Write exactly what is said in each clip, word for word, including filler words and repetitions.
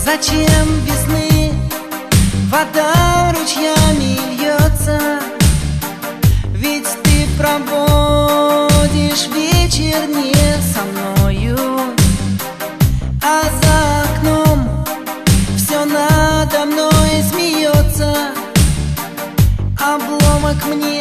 Зачем весны вода ручьями льется? Ведь ты проводишь вечер не со мною, а за окном все надо мной смеется. Обломок мне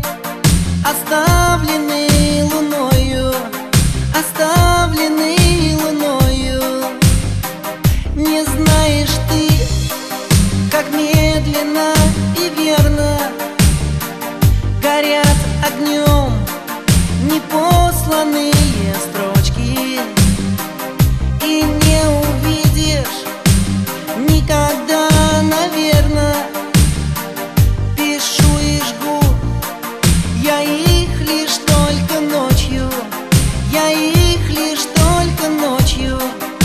оставленный луною, оставленный луною. Не знаешь ты, как медленно и верно горят огнем непосланные строчки, и не увидишь никогда, наверное. Пишу и жгу я их лишь только ночью, я их лишь только ночью.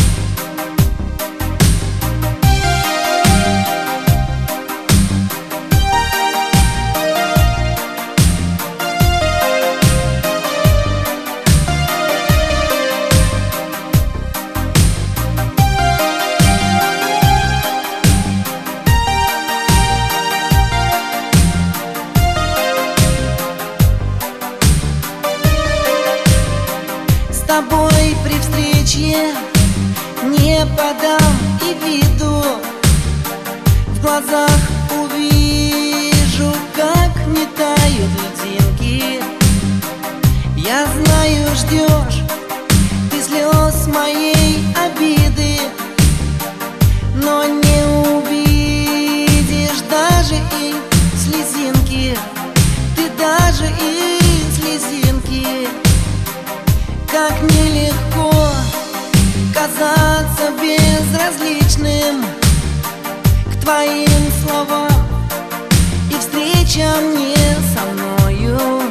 С тобой при встрече не подам и виду, в глазах увижу, как не тают льдинки. Я знаю, ждешь ты слез моей обиды, но не увидишь даже и слезинки, ты даже и слезинки. Как нелегко казаться безразличным к твоим словам и встречам не со мною.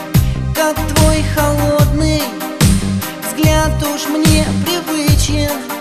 Как твой холодный взгляд уж мне привычен,